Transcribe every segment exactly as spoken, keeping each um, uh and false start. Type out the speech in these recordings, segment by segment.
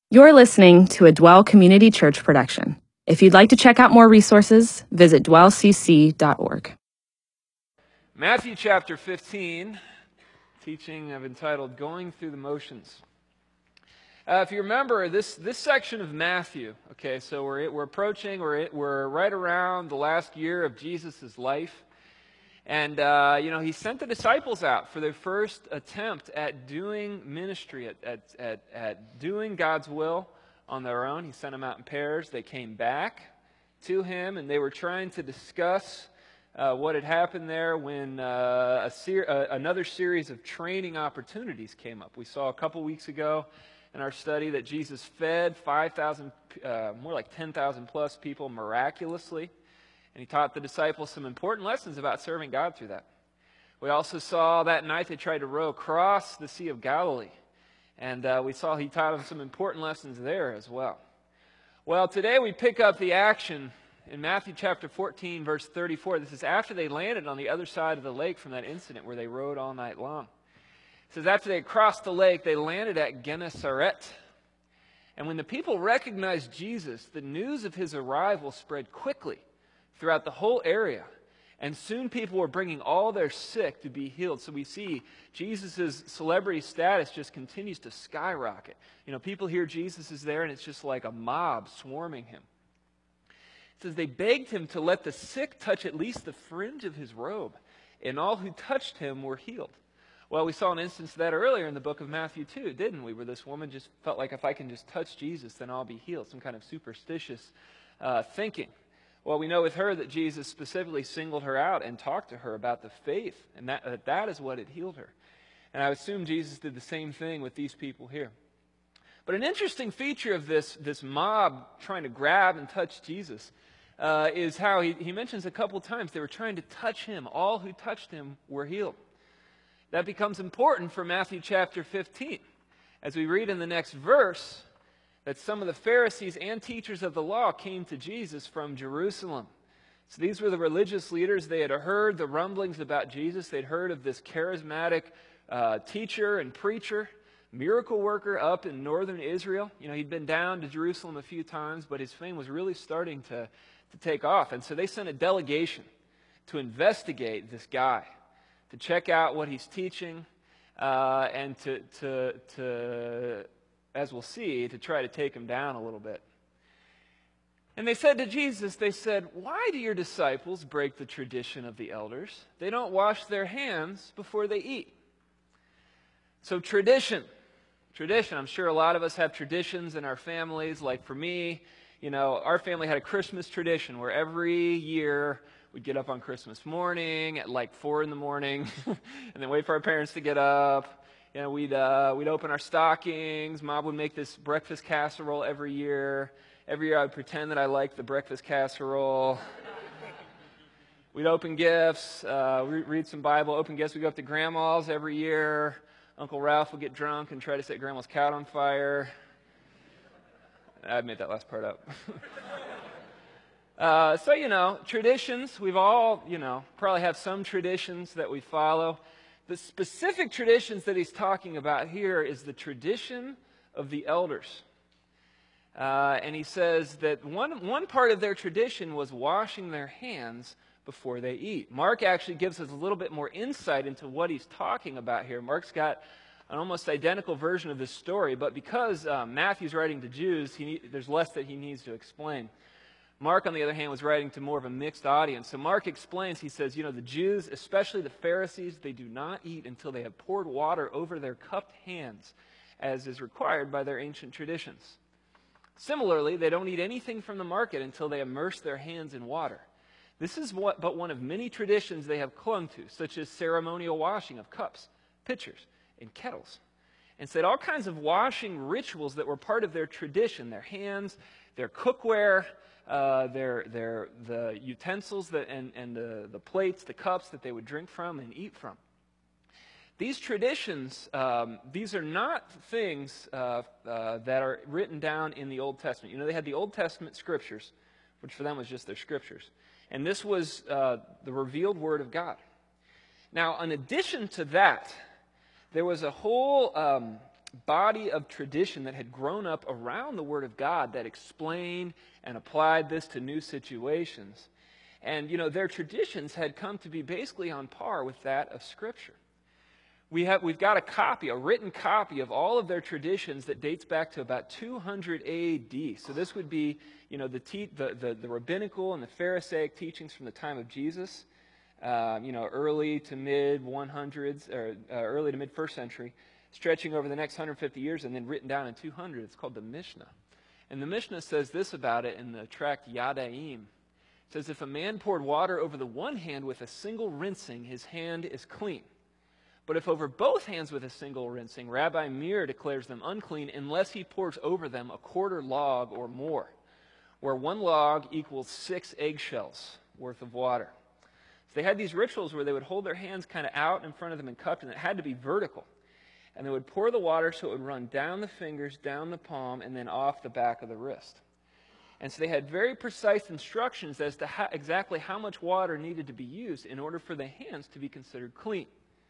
You're listening to a Dwell Community Church production. If you'd like to check out more resources, visit dwell c c dot org. Matthew chapter fifteen, teaching I've entitled Going Through the Motions. Uh, if you remember, this, this section of Matthew, okay, so we're, we're approaching, we're, we're right around the last year of Jesus' life. And, uh, you know, he sent the disciples out for their first attempt at doing ministry, at, at, at, at doing God's will on their own. He sent them out in pairs. They came back to him, and they were trying to discuss uh, what had happened there when uh, a ser- uh, another series of training opportunities came up. We saw a couple weeks ago in our study that Jesus fed five thousand, uh, more like ten thousand plus people miraculously. And he taught the disciples some important lessons about serving God through that. We also saw that night they tried to row across the Sea of Galilee. And uh, we saw he taught them some important lessons there as well. Well, today we pick up the action in Matthew chapter fourteen, verse thirty-four. This is after they landed on the other side of the lake from that incident where they rowed all night long. It says after they crossed the lake, they landed at Gennesaret. And when the people recognized Jesus, the news of his arrival spread quickly throughout the whole area. And soon people were bringing all their sick to be healed. So we see Jesus' celebrity status just continues to skyrocket. You know, people hear Jesus is there and it's just like a mob swarming him. It says they begged him to let the sick touch at least the fringe of his robe, and all who touched him were healed. Well, we saw an instance of that earlier in the book of Matthew too, didn't we? Where this woman just felt like if I can just touch Jesus, then I'll be healed. Some kind of superstitious uh, thinking. Well, we know with her that Jesus specifically singled her out and talked to her about the faith, and that uh, that is what had healed her. And I assume Jesus did the same thing with these people here. But an interesting feature of this, this mob trying to grab and touch Jesus uh, is how he, he mentions a couple times they were trying to touch him. All who touched him were healed. That becomes important for Matthew chapter fifteen. As we read in the next verse, that some of the Pharisees and teachers of the law came to Jesus from Jerusalem. So these were the religious leaders. They had heard the rumblings about Jesus. They'd heard of this charismatic uh, teacher and preacher, miracle worker up in northern Israel. You know, he'd been down to Jerusalem a few times, but his fame was really starting to, to take off. And so they sent a delegation to investigate this guy, to check out what he's teaching, uh, and to to to as we'll see, to try to take him down a little bit. And they said to Jesus, they said, why do your disciples break the tradition of the elders? They don't wash their hands before they eat. So tradition, tradition. I'm sure a lot of us have traditions in our families. Like for me, you know, our family had a Christmas tradition where every year we'd get up on Christmas morning at like four in the morning and then wait for our parents to get up. You know, we'd, uh, we'd open our stockings. Mom would make this breakfast casserole every year. Every year I would pretend that I liked the breakfast casserole. We'd open gifts, uh, re- read some Bible, open gifts. We'd go up to Grandma's every year. Uncle Ralph would get drunk and try to set Grandma's cat on fire. I made that last part up. uh, so, you know, traditions. We've all, you know, probably have some traditions that we follow. The specific traditions that he's talking about here is the tradition of the elders. Uh, and he says that one, one part of their tradition was washing their hands before they eat. Mark actually gives us a little bit more insight into what he's talking about here. Mark's got an almost identical version of this story, but because um, Matthew's writing to Jews, he need, there's less that he needs to explain. Mark, on the other hand, was writing to more of a mixed audience. So Mark explains, he says, you know, the Jews, especially the Pharisees, they do not eat until they have poured water over their cupped hands, as is required by their ancient traditions. Similarly, they don't eat anything from the market until they immerse their hands in water. This is what, but one of many traditions they have clung to, such as ceremonial washing of cups, pitchers, and kettles. And said all kinds of washing rituals that were part of their tradition, their hands, their cookware, Uh, their, their, the utensils that, and, and the, the plates, the cups that they would drink from and eat from. These traditions, um, these are not things uh, uh, that are written down in the Old Testament. You know, they had the Old Testament scriptures, which for them was just their scriptures. And this was uh, the revealed Word of God. Now, in addition to that, there was a whole um, body of tradition that had grown up around the Word of God that explained and applied this to new situations. And, you know, their traditions had come to be basically on par with that of Scripture. We have, we've got a copy, a written copy of all of their traditions that dates back to about two hundred A D. So this would be, you know, the, te- the, the, the rabbinical and the Pharisaic teachings from the time of Jesus, uh, you know, early to mid one hundreds, or uh, early to mid first century, stretching over the next one hundred fifty years and then written down in two hundred. It's called the Mishnah. And the Mishnah says this about it in the tract Yadayim. It says, if a man poured water over the one hand with a single rinsing, his hand is clean. But if over both hands with a single rinsing, Rabbi Meir declares them unclean unless he pours over them a quarter log or more, where one log equals six eggshells worth of water. So they had these rituals where they would hold their hands kind of out in front of them and cupped, and it had to be vertical. And they would pour the water so it would run down the fingers, down the palm, and then off the back of the wrist. And so they had very precise instructions as to how, exactly how much water needed to be used in order for the hands to be considered clean.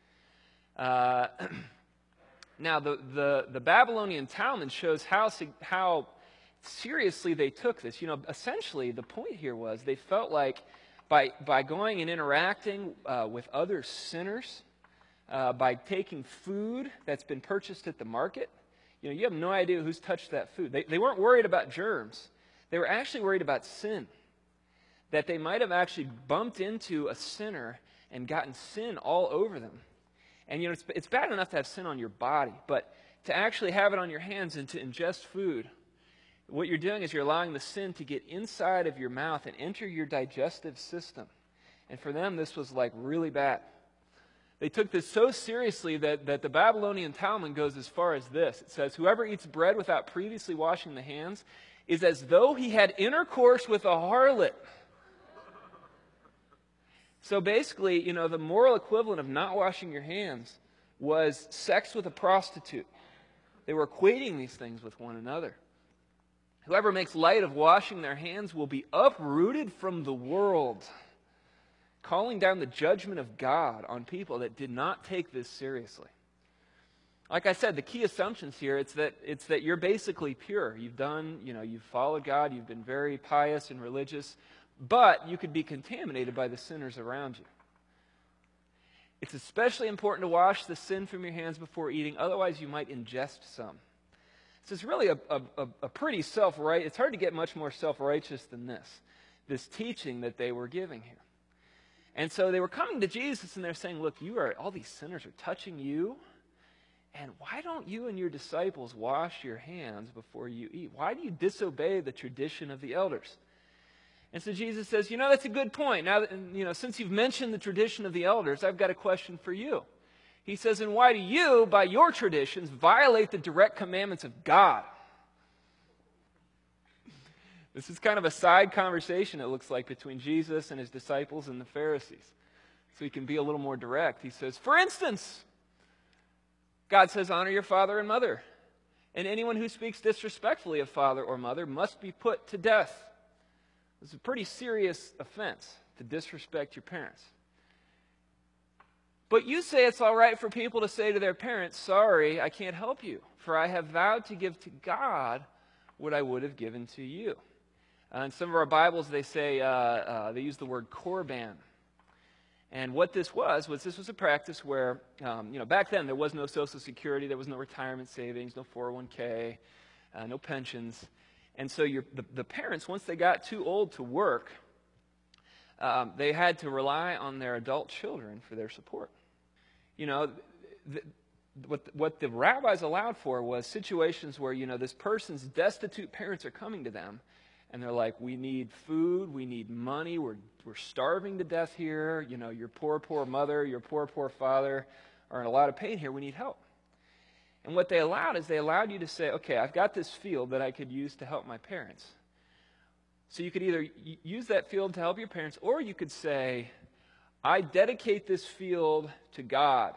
Uh, now, the, the, the Babylonian Talmud shows how, how seriously they took this. You know, essentially, the point here was they felt like by, by going and interacting uh, with other sinners, uh, by taking food that's been purchased at the market, you know, you have no idea who's touched that food. They, they weren't worried about germs. They were actually worried about sin, that they might have actually bumped into a sinner and gotten sin all over them. And, you know, it's, it's bad enough to have sin on your body, but to actually have it on your hands and to ingest food, what you're doing is you're allowing the sin to get inside of your mouth and enter your digestive system. And for them, this was like really bad. They took this so seriously that, that the Babylonian Talmud goes as far as this. It says, whoever eats bread without previously washing the hands is as though he had intercourse with a harlot. So basically, you know, the moral equivalent of not washing your hands was sex with a prostitute. They were equating these things with one another. Whoever makes light of washing their hands will be uprooted from the world, calling down the judgment of God on people that did not take this seriously. Like I said, the key assumptions here, it's that it's that you're basically pure. You've done, you know, you've followed God, you've been very pious and religious, but you could be contaminated by the sinners around you. It's especially important to wash the sin from your hands before eating, otherwise you might ingest some. So it's really a, a, a pretty self-right, it's hard to get much more self-righteous than this, this teaching that they were giving here. And so they were coming to Jesus and they're saying, look, you are, all these sinners are touching you, and why don't you and your disciples wash your hands before you eat? Why do you disobey the tradition of the elders? And so Jesus says, you know, that's a good point. Now, that, you know, since you've mentioned the tradition of the elders, I've got a question for you. He says, and why do you, by your traditions, violate the direct commandments of God? This is kind of a side conversation, it looks like, between Jesus and his disciples and the Pharisees. So he can be a little more direct. He says, for instance, God says, honor your father and mother. And anyone who speaks disrespectfully of father or mother must be put to death. It's a pretty serious offense to disrespect your parents. But you say it's all right for people to say to their parents, sorry, I can't help you, for I have vowed to give to God what I would have given to you. Uh, in some of our Bibles, they say, uh, uh, they use the word korban. And what this was, was this was a practice where, um, you know, back then there was no Social Security, there was no retirement savings, no four oh one k, uh, no pensions. And so your, the, the parents, once they got too old to work, um, they had to rely on their adult children for their support. You know, the, what, what the rabbis allowed for was situations where, you know, this person's destitute parents are coming to them, and they're like, we need food, we need money, we're, we're starving to death here, you know, your poor, poor mother, your poor, poor father are in a lot of pain here, we need help. And what they allowed is they allowed you to say, okay, I've got this field that I could use to help my parents. So you could either use that field to help your parents, or you could say, I dedicate this field to God.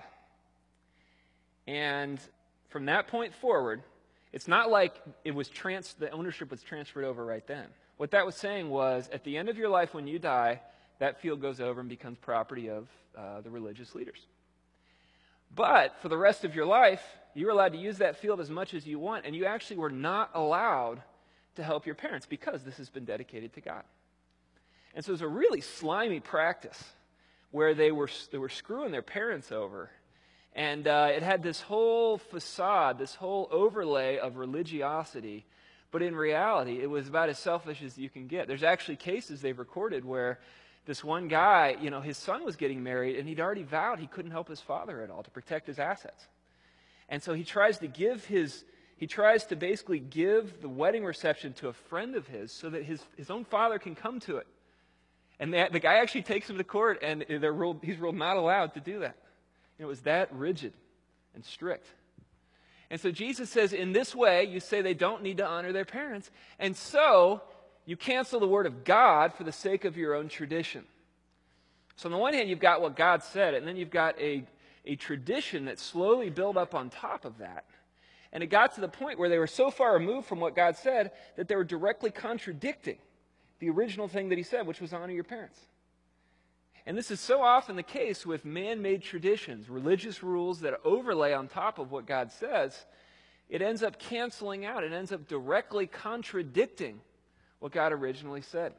And from that point forward, it's not like it was trans- the ownership was transferred over right then. What that was saying was, at the end of your life when you die, that field goes over and becomes property of uh, the religious leaders. But for the rest of your life, You were allowed to use that field as much as you want, and you actually were not allowed to help your parents because this has been dedicated to God. And so it was a really slimy practice where they were, they were screwing their parents over. And uh, it had this whole facade, this whole overlay of religiosity. But in reality, it was about as selfish as you can get. There's actually cases they've recorded where this one guy, you know, his son was getting married, and he'd already vowed he couldn't help his father at all to protect his assets. And so he tries to give his, he tries to basically give the wedding reception to a friend of his so that his, his own father can come to it. And the, the guy actually takes him to court, and they're ruled, he's ruled not allowed to do that. You know, it was that rigid and strict. And so Jesus says, in this way, you say they don't need to honor their parents, and so you cancel the word of God for the sake of your own tradition. So on the one hand, you've got what God said, and then you've got a, a tradition that slowly built up on top of that. And it got to the point where they were so far removed from what God said that they were directly contradicting the original thing that he said, which was honor your parents. And this is so often the case with man-made traditions, religious rules that overlay on top of what God says. It ends up canceling out. It ends up directly contradicting what God originally said.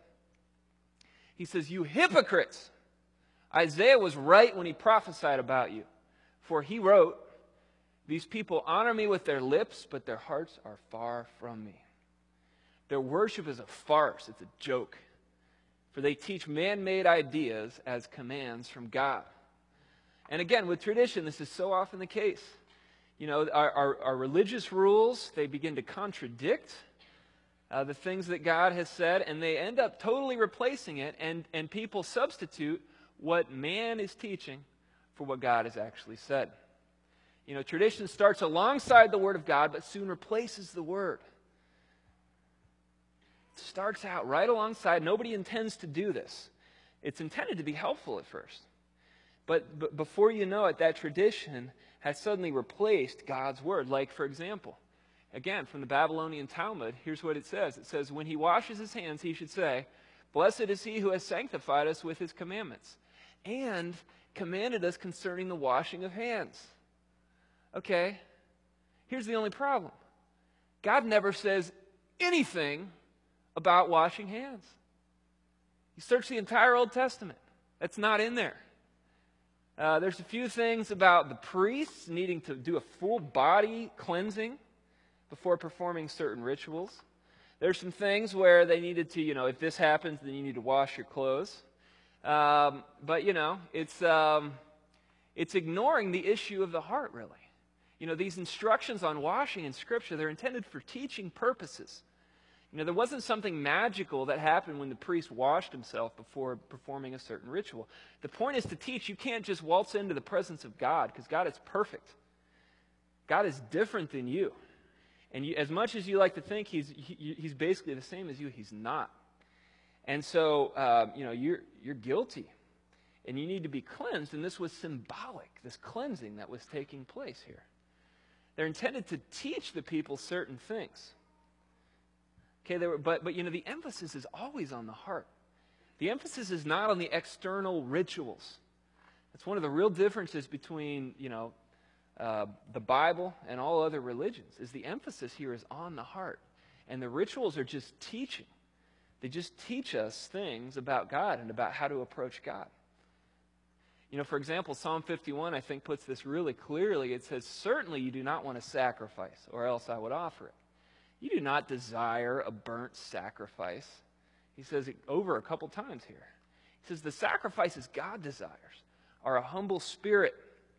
He says, you hypocrites! Isaiah was right when he prophesied about you. For he wrote, these people honor me with their lips, but their hearts are far from me. Their worship is a farce. It's a joke. For they teach man-made ideas as commands from God. And again, with tradition, this is so often the case. You know, our, our, our religious rules, they begin to contradict uh, the things that God has said, and they end up totally replacing it, and, and people substitute what man is teaching for what God has actually said. You know, tradition starts alongside the Word of God, but soon replaces the Word. Starts out right alongside. Nobody intends to do this. It's intended to be helpful at first. But, but before you know it, that tradition has suddenly replaced God's word. Like, for example, again, from the Babylonian Talmud, here's what it says. It says, when he washes his hands, he should say, blessed is he who has sanctified us with his commandments and commanded us concerning the washing of hands. Okay, here's the only problem. God never says anything about washing hands. You search the entire Old Testament. That's not in there. Uh, there's a few things about the priests needing to do a full body cleansing before performing certain rituals. There's some things where they needed to, you know, if this happens, then you need to wash your clothes. Um, but, you know, it's, um, it's ignoring the issue of the heart, really. You know, these instructions on washing in Scripture, they're intended for teaching purposes. You know, there wasn't something magical that happened when the priest washed himself before performing a certain ritual. The point is to teach. You can't just waltz into the presence of God, because God is perfect. God is different than you. And you, as much as you like to think he's, he, he's basically the same as you, he's not. And so, uh, you know, you're, you're guilty. And you need to be cleansed. And this was symbolic, this cleansing that was taking place here. They're intended to teach the people certain things. Okay, they were, but, but, you know, the emphasis is always on the heart. The emphasis is not on the external rituals. That's one of the real differences between, you know, uh, the Bible and all other religions, is the emphasis here is on the heart. And the rituals are just teaching. They just teach us things about God and about how to approach God. You know, for example, Psalm fifty-one, I think, puts this really clearly. It says, certainly you do not want to sacrifice, or else I would offer it. You do not desire a burnt sacrifice. He says it over a couple times here. He says the sacrifices God desires are a humble spirit.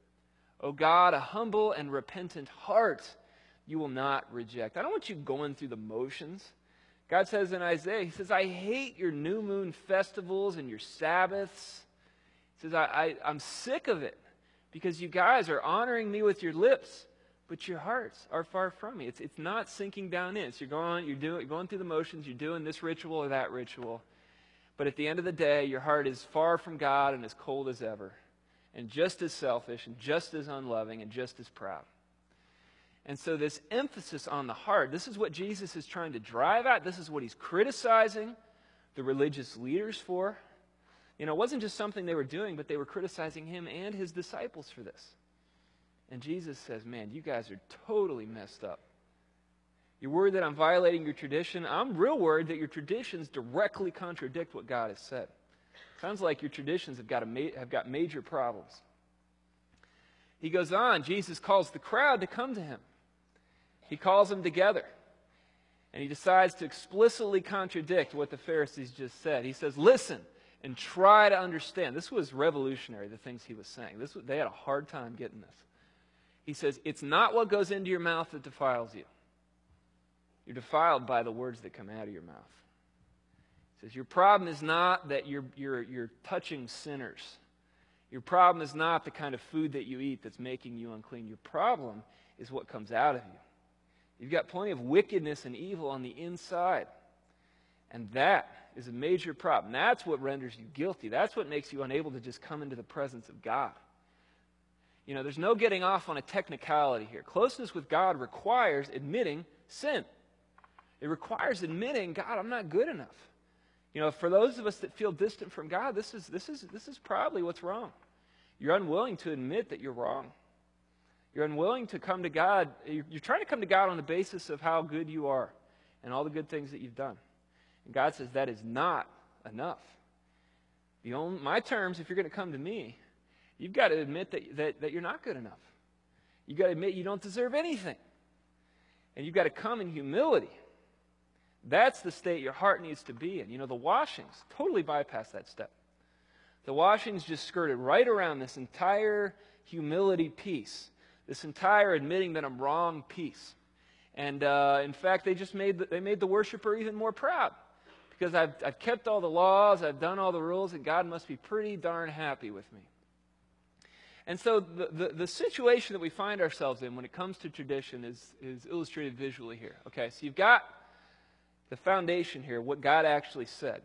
O God, a humble and repentant heart you will not reject. I don't want you going through the motions. God says in Isaiah, he says, I hate your new moon festivals and your Sabbaths. He says, I, I, I'm sick of it because you guys are honoring me with your lips, but your hearts are far from me. It's, it's not sinking down in. So you're going, you're, doing, you're going through the motions, you're doing this ritual or that ritual. But at the end of the day, your heart is far from God and as cold as ever, and just as selfish and just as unloving and just as proud. And so this emphasis on the heart, this is what Jesus is trying to drive at. This is what he's criticizing the religious leaders for. You know, it wasn't just something they were doing, but they were criticizing him and his disciples for this. And Jesus says, man, you guys are totally messed up. You're worried that I'm violating your tradition. I'm real worried that your traditions directly contradict what God has said. Sounds like your traditions have got, a ma- have got major problems. He goes on, Jesus calls the crowd to come to him. He calls them together. And he decides to explicitly contradict what the Pharisees just said. He says, listen and try to understand. This was revolutionary, the things he was saying. This was, they had a hard time getting this. He says, it's not what goes into your mouth that defiles you. You're defiled by the words that come out of your mouth. He says, your problem is not that you're, you're, you're touching sinners. Your problem is not the kind of food that you eat that's making you unclean. Your problem is what comes out of you. You've got plenty of wickedness and evil on the inside. And that is a major problem. That's what renders you guilty. That's what makes you unable to just come into the presence of God. You know, there's no getting off on a technicality here. Closeness with God requires admitting sin. It requires admitting, God, I'm not good enough. You know, for those of us that feel distant from God, this is, this is, this is probably what's wrong. You're unwilling to admit that you're wrong. You're unwilling to come to God. You're trying to come to God on the basis of how good you are and all the good things that you've done. And God says that is not enough. The only, my terms, if you're going to come to me, you've got to admit that, that, that you're not good enough. You've got to admit you don't deserve anything. And you've got to come in humility. That's the state your heart needs to be in. You know, the washings totally bypass that step. The washings just skirted right around this entire humility piece. This entire admitting that I'm wrong piece. And uh, in fact, they just made the, they made the worshiper even more proud. Because I've, I've kept all the laws, I've done all the rules, and God must be pretty darn happy with me. And so the, the, the situation that we find ourselves in when it comes to tradition is, is illustrated visually here. Okay, so you've got the foundation here, what God actually said.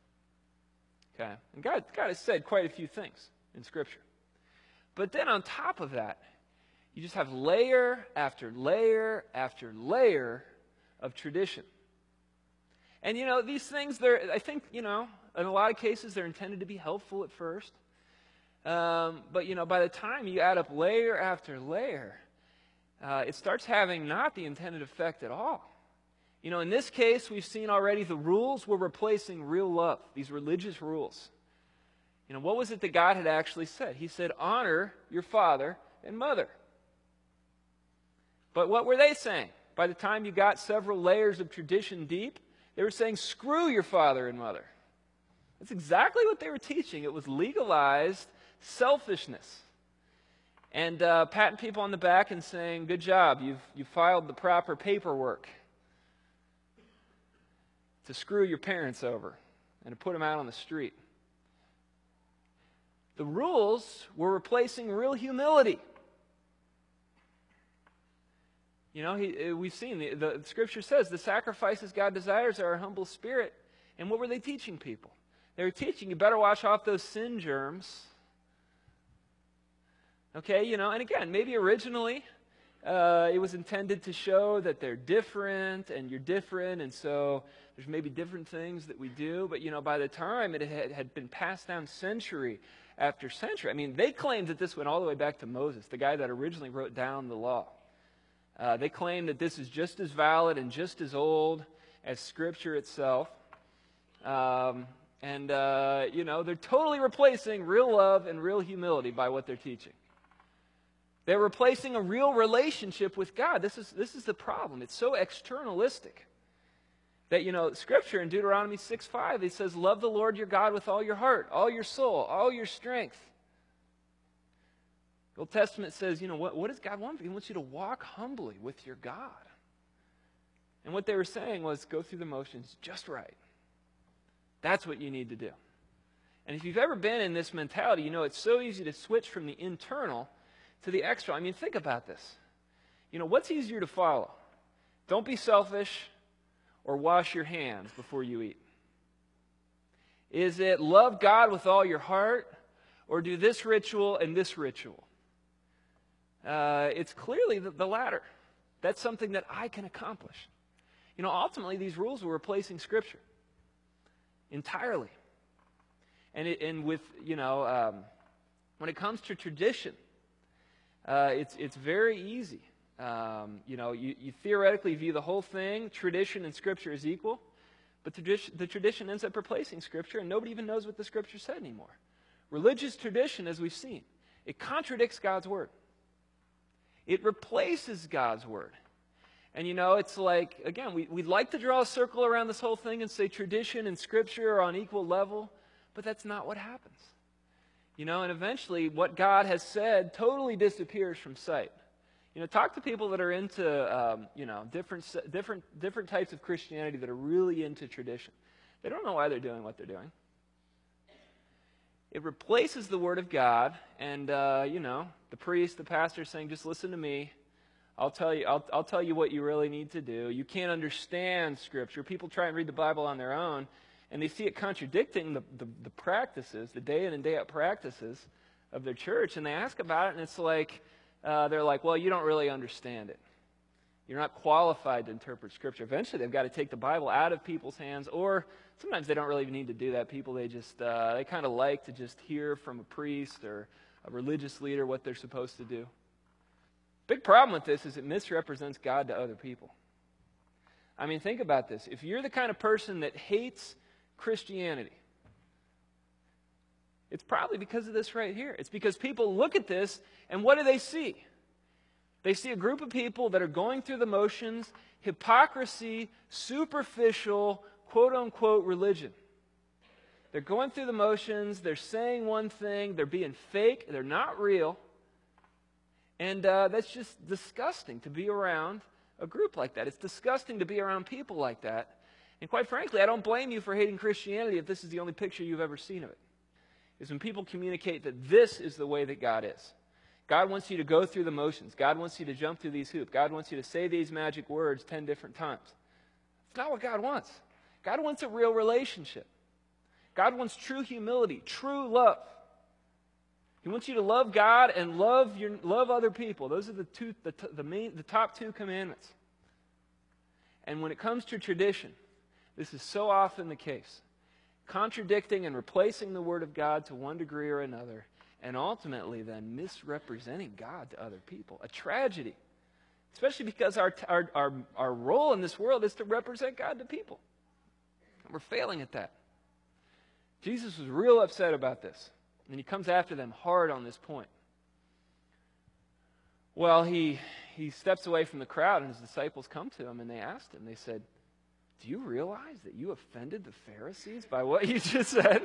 Okay, and God, God has said quite a few things in Scripture. But then on top of that, you just have layer after layer after layer of tradition. And, you know, these things, they're, I think, you know, in a lot of cases, they're intended to be helpful at first. Um, but, you know, by the time you add up layer after layer, uh, it starts having not the intended effect at all. You know, in this case, we've seen already the rules were replacing real love, these religious rules. You know, what was it that God had actually said? He said, honor your father and mother. But what were they saying? By the time you got several layers of tradition deep, they were saying, screw your father and mother. That's exactly what they were teaching. It was legalized selfishness. And uh, patting people on the back and saying, good job, you've, you've filed the proper paperwork to screw your parents over and to put them out on the street. The rules were replacing real humility. You know, he, we've seen, the, the Scripture says, the sacrifices God desires are a humble spirit. And what were they teaching people? They were teaching, you better wash off those sin germs. Okay, you know, and again, maybe originally uh, it was intended to show that they're different and you're different, and so there's maybe different things that we do. But, you know, by the time it had, had been passed down century after century, I mean, they claimed that this went all the way back to Moses, the guy that originally wrote down the law. Uh, they claim that this is just as valid and just as old as Scripture itself. Um, and, uh, you know, they're totally replacing real love and real humility by what they're teaching. They're replacing a real relationship with God. This is, this is the problem. It's so externalistic that, you know, Scripture in Deuteronomy six five, it says, love the Lord your God with all your heart, all your soul, all your strength. The Old Testament says, you know, what, what does God want? He wants you to walk humbly with your God. And what they were saying was, go through the motions just right. That's what you need to do. And if you've ever been in this mentality, you know it's so easy to switch from the internal to the external. I mean, think about this. You know, what's easier to follow? Don't be selfish or wash your hands before you eat. Is it love God with all your heart or do this ritual and this ritual? Uh, it's clearly the, the latter. That's something that I can accomplish. You know, ultimately, these rules were replacing Scripture entirely. And, it, and with, you know, um, when it comes to tradition, Uh, it's, it's very easy. Um, you know, you, you theoretically view the whole thing, tradition and Scripture, as equal, but tradition, the tradition ends up replacing Scripture, and nobody even knows what the Scripture said anymore. Religious tradition, as we've seen, it contradicts God's Word. It replaces God's Word. And you know, it's like, again, we, we'd like to draw a circle around this whole thing and say tradition and Scripture are on equal level, but that's not what happens. You know, and eventually what God has said totally disappears from sight. You know, talk to people that are into, um, you know, different, different, different types of Christianity that are really into tradition. They don't know why they're doing what they're doing. It replaces the Word of God, and, uh, you know, the priest, the pastor is saying, just listen to me. I'll tell you, I'll, I'll tell you what you really need to do. You can't understand Scripture. People try and read the Bible on their own, and they see it contradicting the, the, the practices, the day in and day out practices of their church, and they ask about it, and it's like, Uh, they're like, well, you don't really understand it. You're not qualified to interpret Scripture. Eventually, they've got to take the Bible out of people's hands, or sometimes they don't really even need to do that. People, they just, uh, they kind of like to just hear from a priest or a religious leader what they're supposed to do. Big problem with this is it misrepresents God to other people. I mean, think about this. If you're the kind of person that hates Christianity, it's probably because of this right here. It's because people look at this, and what do they see? They see a group of people that are going through the motions, hypocrisy, superficial, quote-unquote religion. They're going through the motions, they're saying one thing, they're being fake, they're not real, and uh, that's just disgusting to be around a group like that. It's disgusting to be around people like that, and quite frankly, I don't blame you for hating Christianity if this is the only picture you've ever seen of it. Is when people communicate that this is the way that God is. God wants you to go through the motions. God wants you to jump through these hoops. God wants you to say these magic words ten different times. It's not what God wants. God wants a real relationship. God wants true humility, true love. He wants you to love God and love your love other people. Those are the two, the, the main, the top two commandments. And when it comes to tradition, this is so often the case. Contradicting and replacing the Word of God to one degree or another, and ultimately then misrepresenting God to other people. A tragedy, especially because our, our, our, our role in this world is to represent God to people. And we're failing at that. Jesus was real upset about this, and he comes after them hard on this point. Well, he, he steps away from the crowd, and his disciples come to him, and they asked him, they said, do you realize that you offended the Pharisees by what you just said?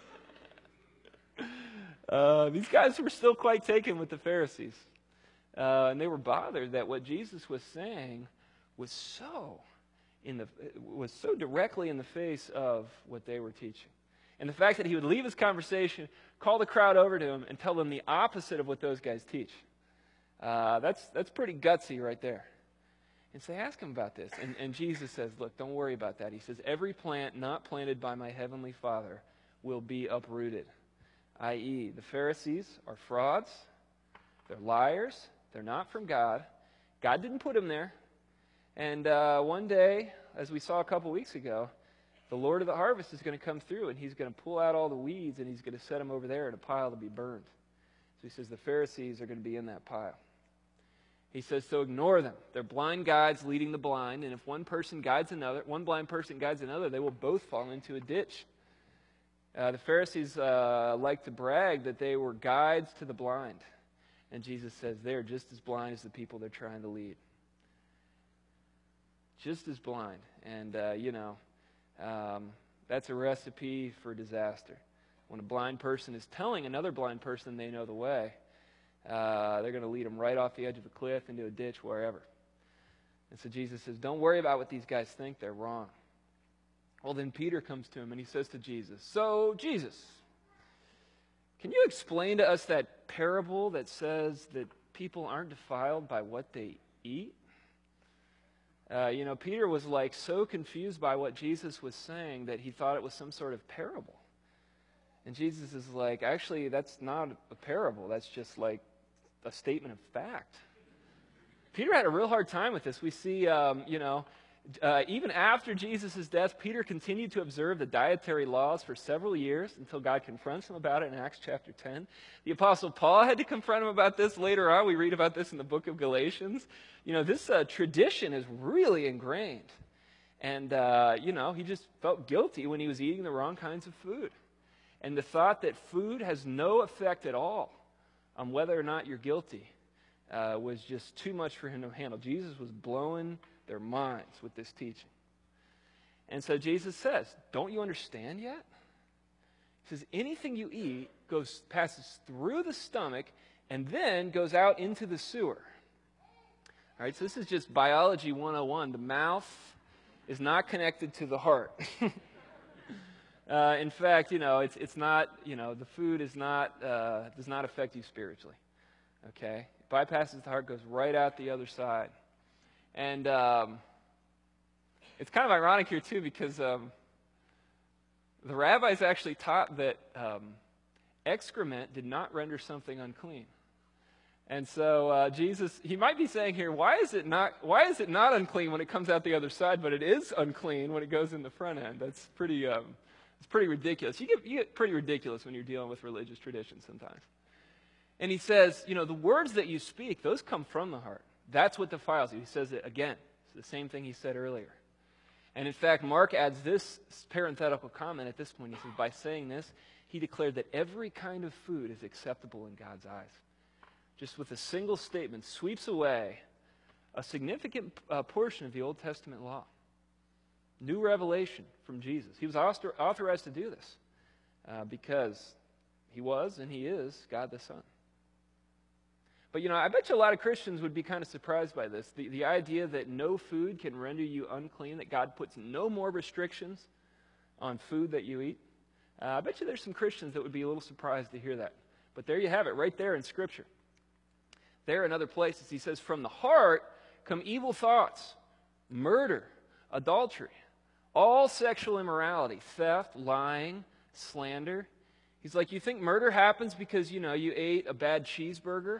uh, these guys were still quite taken with the Pharisees. Uh, and they were bothered that what Jesus was saying was so in the was so directly in the face of what they were teaching. And the fact that he would leave his conversation, call the crowd over to him, and tell them the opposite of what those guys teach. Uh, that's, that's pretty gutsy right there. And so they ask him about this. And, and Jesus says, look, don't worry about that. He says, every plant not planted by my heavenly Father will be uprooted. that is, the Pharisees are frauds. They're liars. They're not from God. God didn't put them there. And uh, one day, as we saw a couple weeks ago, the Lord of the harvest is going to come through, and he's going to pull out all the weeds, and he's going to set them over there in a pile to be burned. So he says the Pharisees are going to be in that pile. He says, so ignore them. They're blind guides leading the blind, and if one person guides another, one blind person guides another, they will both fall into a ditch. Uh, the Pharisees uh, like to brag that they were guides to the blind. And Jesus says they're just as blind as the people they're trying to lead. Just as blind. And, uh, you know, um, that's a recipe for disaster. When a blind person is telling another blind person they know the way, Uh, they're going to lead them right off the edge of a cliff into a ditch, wherever. And so Jesus says, don't worry about what these guys think. They're wrong. Well, then Peter comes to him and he says to Jesus, so, Jesus, can you explain to us that parable that says that people aren't defiled by what they eat? Uh, you know, Peter was like so confused by what Jesus was saying that he thought it was some sort of parable. And Jesus is like, actually, that's not a parable. That's just like a statement of fact. Peter had a real hard time with this. We see, um, you know, Uh, even after Jesus' death, Peter continued to observe the dietary laws for several years until God confronts him about it in Acts chapter ten. The Apostle Paul had to confront him about this later on. We read about this in the book of Galatians. You know, this uh, tradition is really ingrained. And, uh, you know, he just felt guilty when he was eating the wrong kinds of food. And the thought that food has no effect at all on whether or not you're guilty uh, was just too much for him to handle. Jesus was blowing their minds with this teaching. And so Jesus says, don't you understand yet? He says, anything you eat goes passes through the stomach and then goes out into the sewer. All right, so this is just biology one oh one. The mouth is not connected to the heart. uh, in fact, you know, it's it's not, you know, the food is not, uh, does not affect you spiritually. Okay? It bypasses the heart, goes right out the other side. And um, it's kind of ironic here, too, because um, the rabbis actually taught that um, excrement did not render something unclean. And so uh, Jesus, he might be saying here, why is it not why is it not unclean when it comes out the other side, but it is unclean when it goes in the front end? That's pretty um, it's pretty ridiculous. You get, you get pretty ridiculous when you're dealing with religious traditions sometimes. And he says, you know, the words that you speak, those come from the heart. That's what defiles you. He says it again. It's the same thing he said earlier. And in fact, Mark adds this parenthetical comment at this point. He says, by saying this, he declared that every kind of food is acceptable in God's eyes. Just with a single statement, sweeps away a significant uh, portion of the Old Testament law. New revelation from Jesus. He was author- authorized to do this uh, because he was and he is God the Son. But, you know, I bet you a lot of Christians would be kind of surprised by this. The, the idea that no food can render you unclean, that God puts no more restrictions on food that you eat. Uh, I bet you there's some Christians that would be a little surprised to hear that. But there you have it, right there in Scripture. There and other places, he says, from the heart come evil thoughts, murder, adultery, all sexual immorality, theft, lying, slander. He's like, you think murder happens because, you know, you ate a bad cheeseburger?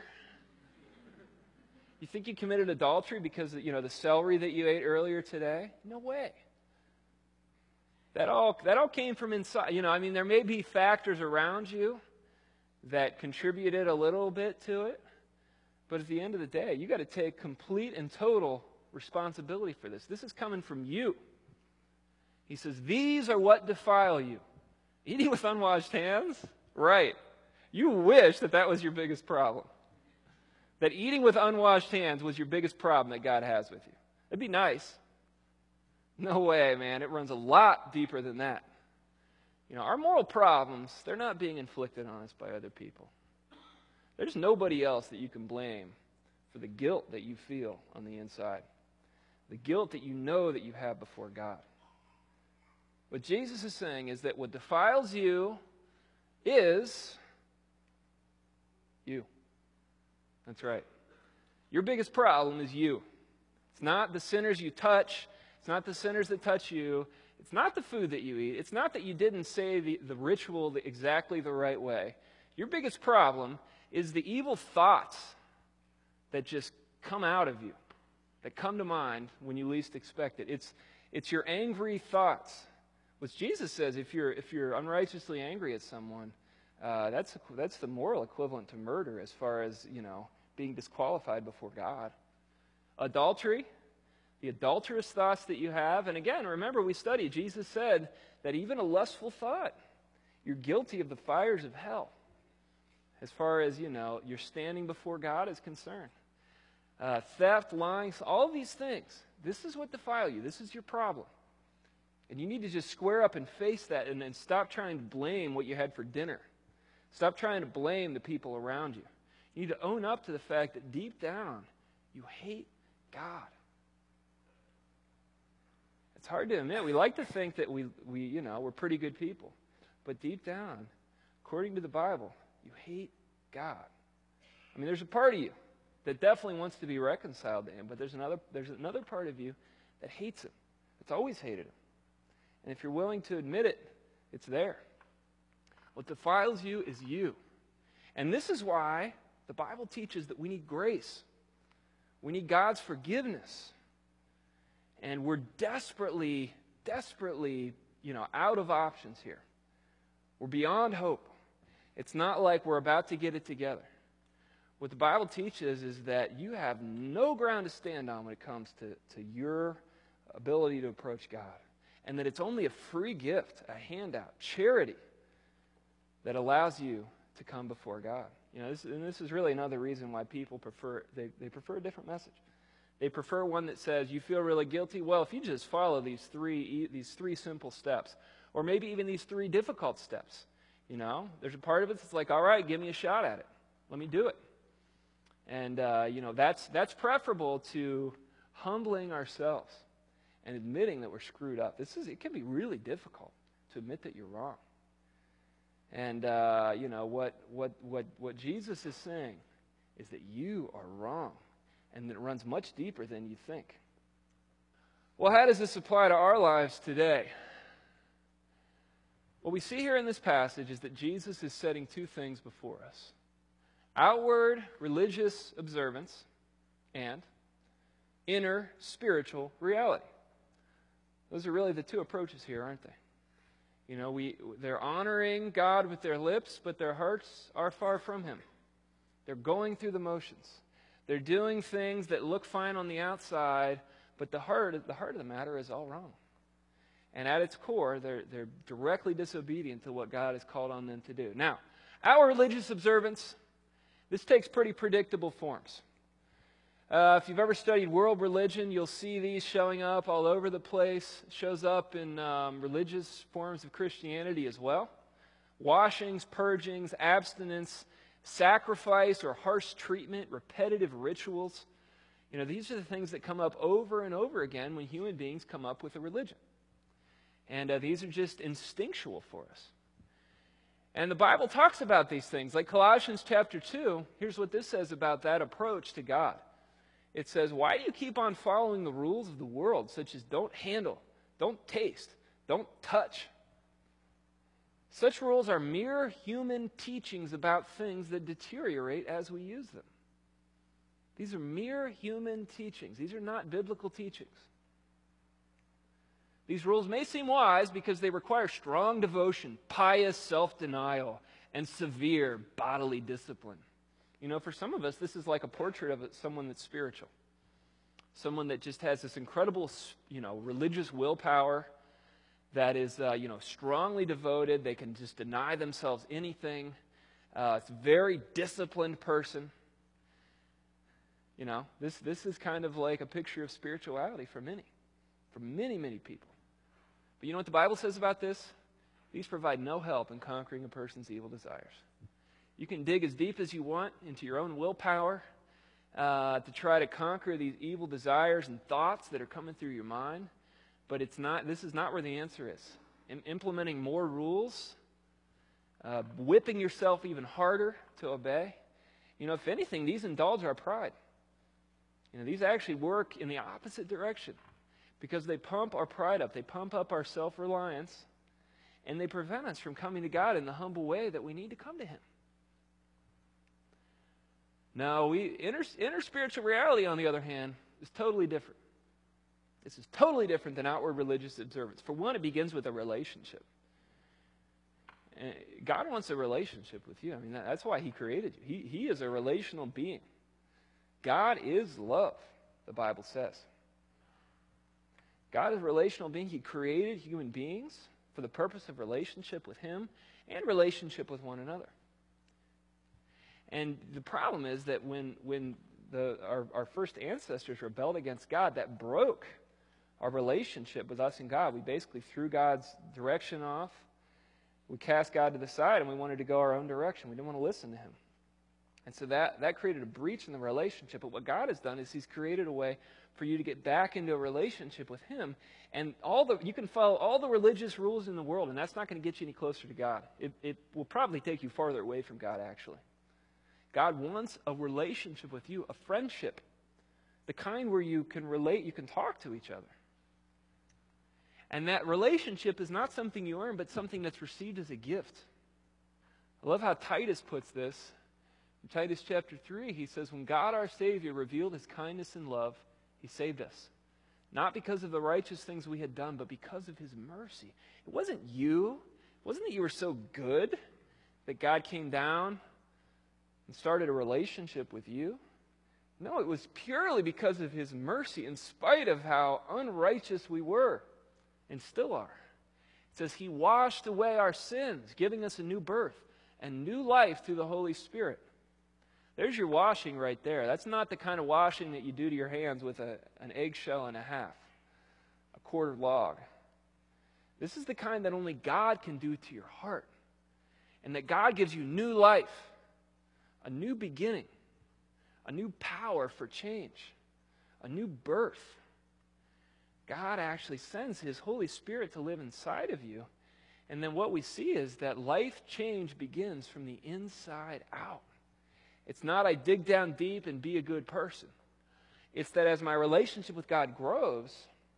You think you committed adultery because, you know, the celery that you ate earlier today? No way. That all, that all came from inside. You know, I mean, there may be factors around you that contributed a little bit to it. But at the end of the day, you got to take complete and total responsibility for this. This is coming from you. He says, these are what defile you. Eating with unwashed hands? Right. You wish that that was your biggest problem. That eating with unwashed hands was your biggest problem that God has with you. It'd be nice. No way, man. It runs a lot deeper than that. You know, our moral problems, they're not being inflicted on us by other people. There's nobody else that you can blame for the guilt that you feel on the inside. The guilt that you know that you have before God. What Jesus is saying is that what defiles you is you. That's right. Your biggest problem is you. It's not the sinners you touch. It's not the sinners that touch you. It's not the food that you eat. It's not that you didn't say the, the ritual the, exactly the right way. Your biggest problem is the evil thoughts that just come out of you, that come to mind when you least expect it. It's, it's your angry thoughts. Which Jesus says, if you're, if you're unrighteously angry at someone, uh, that's, that's the moral equivalent to murder as far as, you know, being disqualified before God. Adultery, the adulterous thoughts that you have. And again, remember we studied, Jesus said that even a lustful thought, you're guilty of the fires of hell. As far as, you know, your standing before God is concerned. Uh, theft, lying, all of these things. This is what defile you. This is your problem. And you need to just square up and face that and then stop trying to blame what you had for dinner. Stop trying to blame the people around you. You need to own up to the fact that deep down, you hate God. It's hard to admit. We like to think that we, we, you know, we're pretty good people. But deep down, according to the Bible, you hate God. I mean, there's a part of you that definitely wants to be reconciled to Him, but there's another, there's another part of you that hates Him. It's always hated Him. And if you're willing to admit it, it's there. What defiles you is you. And this is why the Bible teaches that we need grace. We need God's forgiveness. And we're desperately, desperately, you know, out of options here. We're beyond hope. It's not like we're about to get it together. What the Bible teaches is that you have no ground to stand on when it comes to, to your ability to approach God. And that it's only a free gift, a handout, charity, that allows you to come before God. You know, this, and this is really another reason why people prefer, they, they prefer a different message. They prefer one that says, you feel really guilty? Well, if you just follow these three, these three simple steps, or maybe even these three difficult steps, you know, there's a part of it that's like, all right, give me a shot at it. Let me do it. And, uh, you know, that's, that's preferable to humbling ourselves and admitting that we're screwed up. This is, it can be really difficult to admit that you're wrong. And, uh, you know, what, what, what, what Jesus is saying is that you are wrong, and that it runs much deeper than you think. Well, how does this apply to our lives today? What we see here in this passage is that Jesus is setting two things before us: outward religious observance and inner spiritual reality. Those are really the two approaches here, aren't they? You know, we they're honoring God with their lips, but their hearts are far from Him. They're going through the motions. They're doing things that look fine on the outside, but the heart, the heart of the matter is all wrong. And at its core, they're, they're directly disobedient to what God has called on them to do. Now, our religious observance, this takes pretty predictable forms. Uh, if you've ever studied world religion, you'll see these showing up all over the place. It shows up in um, religious forms of Christianity as well. Washings, purgings, abstinence, sacrifice or harsh treatment, repetitive rituals. You know, these are the things that come up over and over again when human beings come up with a religion. And uh, these are just instinctual for us. And the Bible talks about these things. Like Colossians chapter two, here's what this says about that approach to God. It says, why do you keep on following the rules of the world, such as don't handle, don't taste, don't touch? Such rules are mere human teachings about things that deteriorate as we use them. These are mere human teachings. These are not biblical teachings. These rules may seem wise because they require strong devotion, pious self-denial, and severe bodily discipline. You know, for some of us, this is like a portrait of someone that's spiritual. Someone that just has this incredible, you know, religious willpower that is, uh, you know, strongly devoted. They can just deny themselves anything. Uh, it's a very disciplined person. You know, this, this is kind of like a picture of spirituality for many. For many, many people. But you know what the Bible says about this? These provide no help in conquering a person's evil desires. You can dig as deep as you want into your own willpower uh, to try to conquer these evil desires and thoughts that are coming through your mind. But it's not. This is not where the answer is. In implementing more rules, uh, whipping yourself even harder to obey. You know, if anything, these indulge our pride. You know, these actually work in the opposite direction because they pump our pride up. They pump up our self-reliance, and they prevent us from coming to God in the humble way that we need to come to Him. Now, we inner, inner spiritual reality, on the other hand, is totally different. This is totally different than outward religious observance. For one, it begins with a relationship. And God wants a relationship with you. I mean, that, that's why He created you. He, he is a relational being. God is love, the Bible says. God is a relational being. He created human beings for the purpose of relationship with Him and relationship with one another. And the problem is that when, when the, our, our first ancestors rebelled against God, that broke our relationship with us and God. We basically threw God's direction off. We cast God to the side, and we wanted to go our own direction. We didn't want to listen to Him. And so that, that created a breach in the relationship. But what God has done is He's created a way for you to get back into a relationship with Him. And all the you can follow all the religious rules in the world, and that's not going to get you any closer to God. It, it will probably take you farther away from God, actually. God wants a relationship with you, a friendship, the kind where you can relate, you can talk to each other. And that relationship is not something you earn, but something that's received as a gift. I love how Titus puts this. In Titus chapter three, he says, when God our Savior revealed His kindness and love, He saved us, not because of the righteous things we had done, but because of his mercy. It wasn't you. It wasn't that you were so good that God came down and started a relationship with you. No, it was purely because of his mercy, in spite of how unrighteous we were and still are. It says he washed away our sins, giving us a new birth and new life through the Holy Spirit. There's your washing right there. That's not the kind of washing that you do to your hands with a, an eggshell and a half, a quarter log. This is the kind that only God can do to your heart. And that God gives you new life, a new beginning, a new power for change, a new birth. God actually sends his Holy Spirit to live inside of you. And then what we see is that life change begins from the inside out. It's not I dig down deep and be a good person. It's that as my relationship with God grows,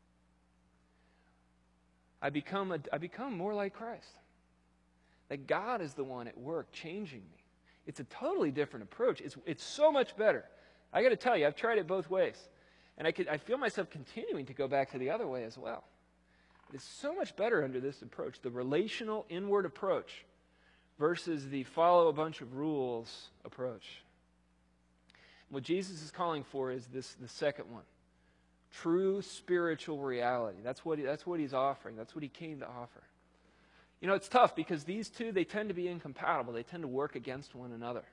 I become a, I become more like Christ. That God is the one at work changing me. It's a totally different approach. It's, it's so much better. I got to tell you, I've tried it both ways. And I, could, I feel myself continuing to go back to the other way as well. But it's so much better under this approach, the relational inward approach versus the follow a bunch of rules approach. What Jesus is calling for is this, the second one. True spiritual reality. That's what, he, that's what he's offering. That's what he came to offer. You know, it's tough because these two, they tend to be incompatible. They tend to work against one another.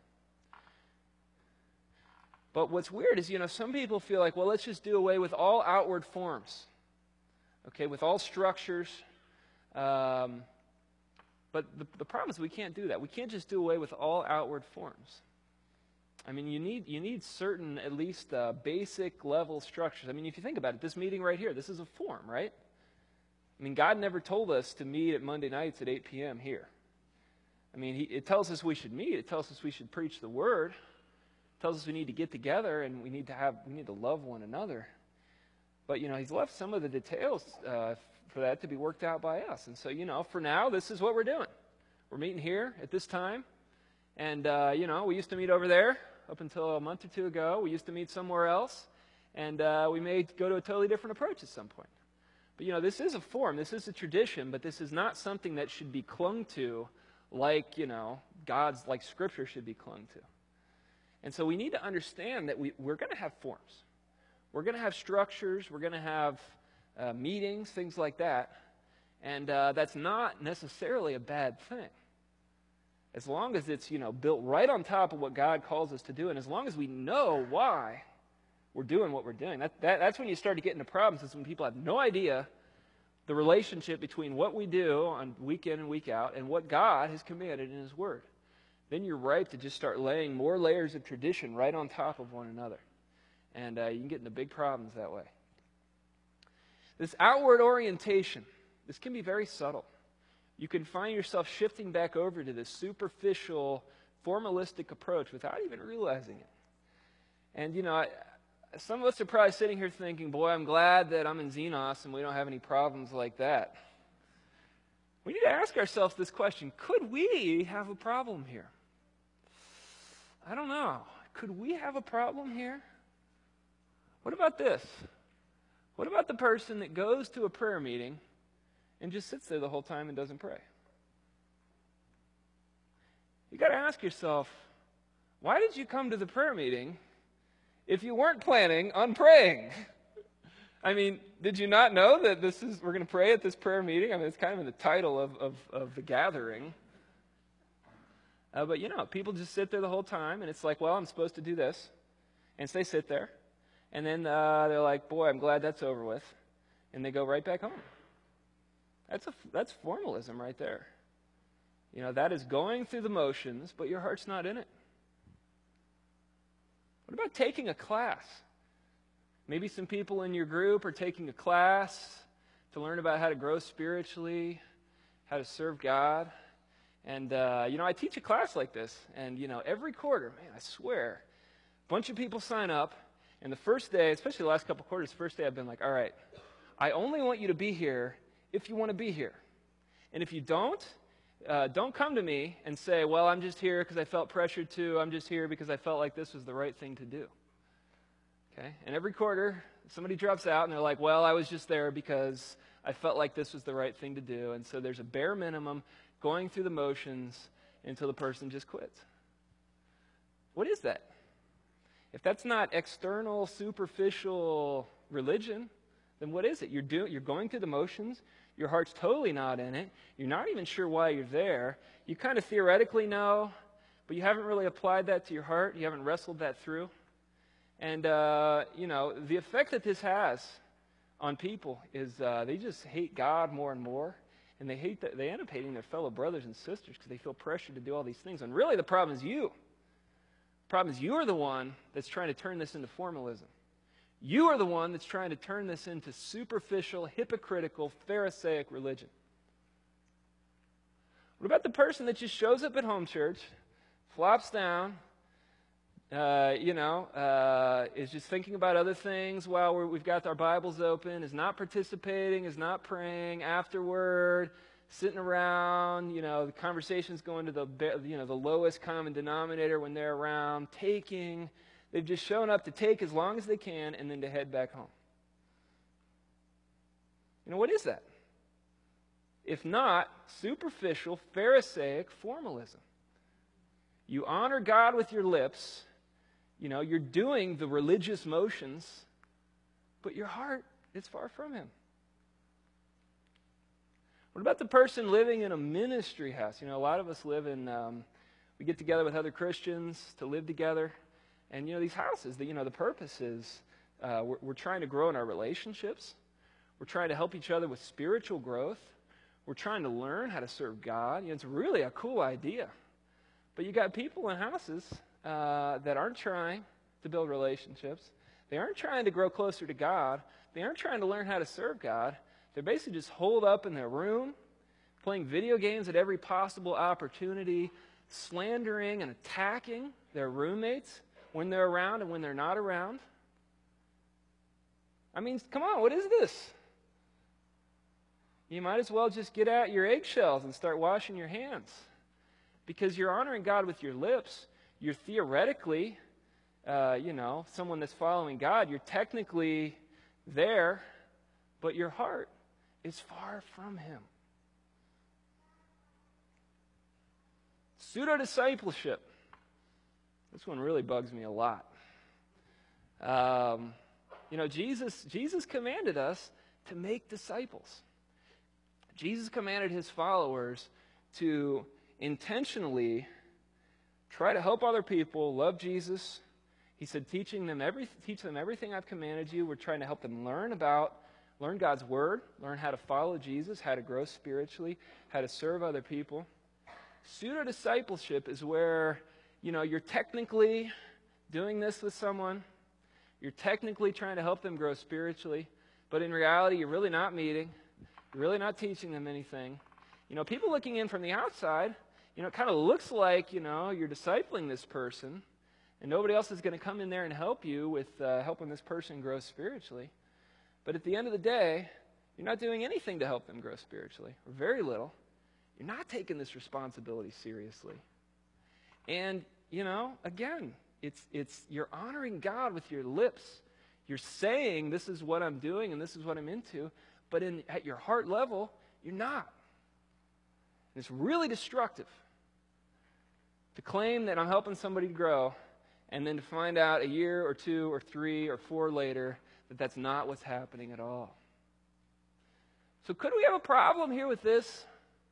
But what's weird is, you know, some people feel like, well, let's just do away with all outward forms. Okay, with all structures. Um, but the, the problem is we can't do that. We can't just do away with all outward forms. I mean, you need you need certain, at least uh, basic level structures. I mean, if you think about it, this meeting right here, this is a form, right? I mean, God never told us to meet at Monday nights at eight p.m. here. I mean, he, it tells us we should meet. It tells us we should preach the word. It tells us we need to get together and we need to have we need to love one another. But, you know, he's left some of the details uh, for that to be worked out by us. And so, you know, for now, this is what we're doing. We're meeting here at this time. And, uh, you know, we used to meet over there up until a month or two ago. We used to meet somewhere else. And uh, we may go to a totally different approach at some point. But, you know, this is a form. This is a tradition. But this is not something that should be clung to like, you know, God's, like Scripture should be clung to. And so we need to understand that we, we're going to have forms. We're going to have structures. We're going to have uh, meetings, things like that. And uh, that's not necessarily a bad thing. As long as it's, you know, built right on top of what God calls us to do, and as long as we know why we're doing what we're doing. That, that, that's when you start to get into problems, is when people have no idea the relationship between what we do on week in and week out and what God has commanded in his word. Then you're ripe to just start laying more layers of tradition right on top of one another. And uh, you can get into big problems that way. This outward orientation, this can be very subtle. You can find yourself shifting back over to this superficial, formalistic approach without even realizing it. And, you know, I, some of us are probably sitting here thinking, boy, I'm glad that I'm in Xenos and we don't have any problems like that. We need to ask ourselves this question: could we have a problem here? I don't know. Could we have a problem here? What about this? What about the person that goes to a prayer meeting and just sits there the whole time and doesn't pray? You got to ask yourself, why did you come to the prayer meeting if you weren't planning on praying? I mean, did you not know that this is we're going to pray at this prayer meeting? I mean, it's kind of in the title of, of, of the gathering. Uh, but, you know, people just sit there the whole time, and it's like, well, I'm supposed to do this. And so they sit there. And then uh, they're like, boy, I'm glad that's over with. And they go right back home. That's a, that's formalism right there. You know, that is going through the motions, but your heart's not in it. What about taking a class? Maybe some people in your group are taking a class to learn about how to grow spiritually, how to serve God. And, uh, you know, I teach a class like this. And, you know, every quarter, man, I swear, a bunch of people sign up. And the first day, especially the last couple quarters, the first day I've been like, all right, I only want you to be here if you want to be here. And if you don't, uh, don't come to me and say, well, I'm just here because I felt pressured to. I'm just here because I felt like this was the right thing to do. Okay? And every quarter, Somebody drops out and they're like, well, I was just there because I felt like this was the right thing to do. And so there's a bare minimum going through the motions until the person just quits. What is that? If that's not external, superficial religion, then what is it? You're doing, you're going through the motions. Your heart's totally not in it. You're not even sure why you're there. You kind of theoretically know, but you haven't really applied that to your heart. You haven't wrestled that through. And, uh, you know, the effect that this has on people is uh, they just hate God more and more. And they hate that they end up hating their fellow brothers and sisters because they feel pressured to do all these things. And really the problem is you. The problem is you're the one that's trying to turn this into formalism. You are the one that's trying to turn this into superficial, hypocritical, Pharisaic religion. What about the person that just shows up at home church, flops down, uh, you know, uh, is just thinking about other things while we're, we've got our Bibles open, is not participating, is not praying afterward, sitting around, you know, the conversation's going to the, you know, the lowest common denominator when they're around, taking. They've just shown up to take as long as they can and then to head back home. You know, what is that? If not superficial, Pharisaic formalism. You honor God with your lips, you know, you're doing the religious motions, but your heart is far from Him. What about the person living in a ministry house? You know, a lot of us live in, um, we get together with other Christians to live together. And, you know, these houses, the, you know, the purpose is uh, we're, we're trying to grow in our relationships. We're trying to help each other with spiritual growth. We're trying to learn how to serve God. You know, it's really a cool idea. But you got people in houses uh, that aren't trying to build relationships. They aren't trying to grow closer to God. They aren't trying to learn how to serve God. They're basically just holed up in their room, playing video games at every possible opportunity, slandering and attacking their roommates when they're around and when they're not around. I mean, come on, what is this? You might as well just get out your eggshells and start washing your hands. Because you're honoring God with your lips. You're theoretically, uh, you know, someone that's following God. You're technically there, but your heart is far from Him. Pseudo-discipleship. This one really bugs me a lot. Um, you know, Jesus, Jesus commanded us to make disciples. Jesus commanded His followers to intentionally try to help other people love Jesus. He said, teaching them every, teach them everything I've commanded you. We're trying to help them learn about, learn God's Word, learn how to follow Jesus, how to grow spiritually, how to serve other people. Pseudo-discipleship is where, you know, you're technically doing this with someone. You're technically trying to help them grow spiritually. But in reality, you're really not meeting. You're really not teaching them anything. You know, people looking in from the outside, you know, it kind of looks like, you know, you're discipling this person. And nobody else is going to come in there and help you with uh, helping this person grow spiritually. But at the end of the day, you're not doing anything to help them grow spiritually, or very little. You're not taking this responsibility seriously. And, you know, again, it's it's you're honoring God with your lips. You're saying this is what I'm doing and this is what I'm into, but in at your heart level, you're not. And it's really destructive to claim that I'm helping somebody grow and then to find out a year or two or three or four later that that's not what's happening at all. So could we have a problem here with this?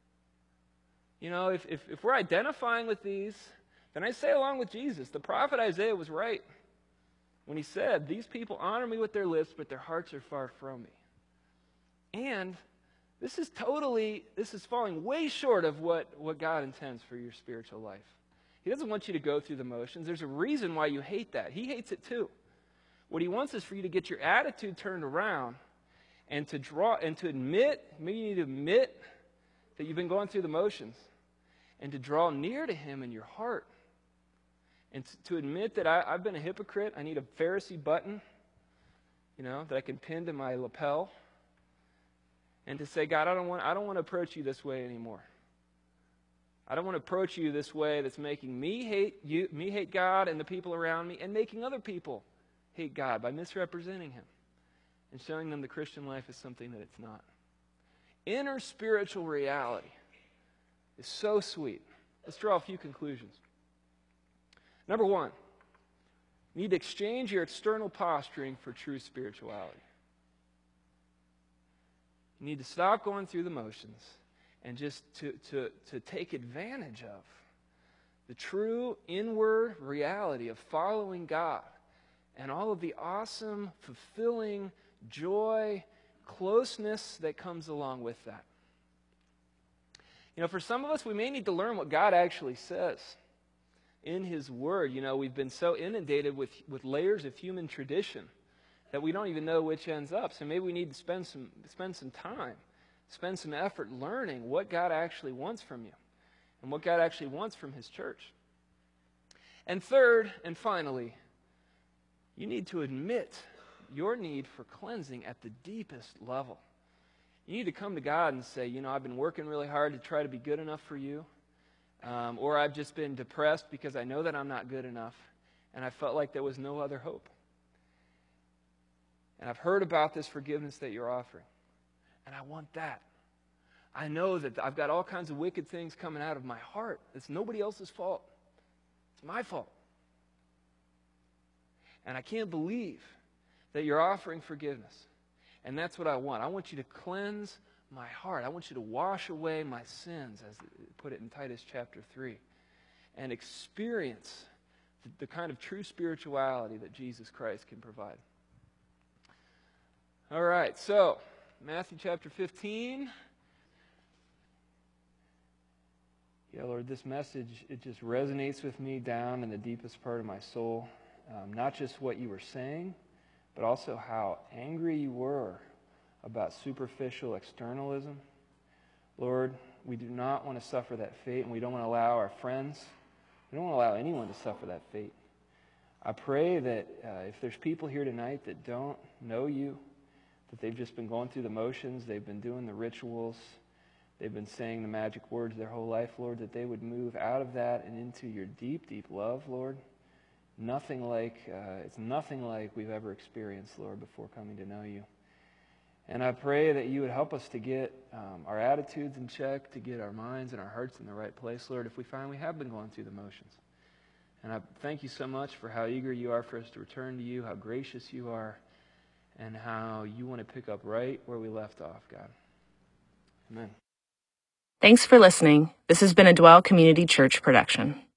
You know, if, if, if we're identifying with these, then I say along with Jesus, the prophet Isaiah was right when he said, these people honor me with their lips, but their hearts are far from me. And this is totally, this is falling way short of what, what God intends for your spiritual life. He doesn't want you to go through the motions. There's a reason why you hate that. He hates it too. What He wants is for you to get your attitude turned around and to draw and to admit, maybe you need to admit that you've been going through the motions, and to draw near to Him in your heart. And to, to admit that I, I've been a hypocrite. I need a Pharisee button, you know, that I can pin to my lapel. And to say, God, I don't want I don't want to approach you this way anymore. I don't want to approach you this way that's making me hate you, me hate God and the people around me, and making other people hate God by misrepresenting Him. and showing them the Christian life is something that it's not. Inner spiritual reality is so sweet. Let's draw a few conclusions. Number one, you need to exchange your external posturing for true spirituality. You need to stop going through the motions and just to, to, to take advantage of the true inward reality of following God and all of the awesome, fulfilling joy, closeness that comes along with that. You know, for some of us, we may need to learn what God actually says in His Word. You know, we've been so inundated with, with layers of human tradition that we don't even know which ends up. So maybe we need to spend some spend some time, spend some effort learning what God actually wants from you and what God actually wants from His church. And third, and finally, you need to admit your need for cleansing at the deepest level. You need to come to God and say, you know, I've been working really hard to try to be good enough for you, um, or I've just been depressed because I know that I'm not good enough, and I felt like there was no other hope. And I've heard about this forgiveness that you're offering, and I want that. I know that I've got all kinds of wicked things coming out of my heart. It's nobody else's fault. It's my fault. And I can't believe that you're offering forgiveness. And that's what I want. I want you to cleanse my heart. I want you to wash away my sins, as it put it in Titus chapter three, and experience the, the kind of true spirituality that Jesus Christ can provide. All right, so Matthew chapter fifteen. Yeah, Lord, this message, it just resonates with me down in the deepest part of my soul. Um, not just what you were saying, but also how angry you were about superficial externalism. Lord, we do not want to suffer that fate, and we don't want to allow our friends, we don't want to allow anyone to suffer that fate. I pray that uh, if there's people here tonight that don't know you, that they've just been going through the motions, they've been doing the rituals, they've been saying the magic words their whole life, Lord, that they would move out of that and into your deep, deep love, Lord. Nothing like, uh, it's nothing like we've ever experienced, Lord, before coming to know you. And I pray that you would help us to get um, our attitudes in check, to get our minds and our hearts in the right place, Lord, if we find we have been going through the motions. And I thank you so much for how eager you are for us to return to you, how gracious you are, and how you want to pick up right where we left off, God. Amen. Thanks for listening. This has been a Dwell Community Church production.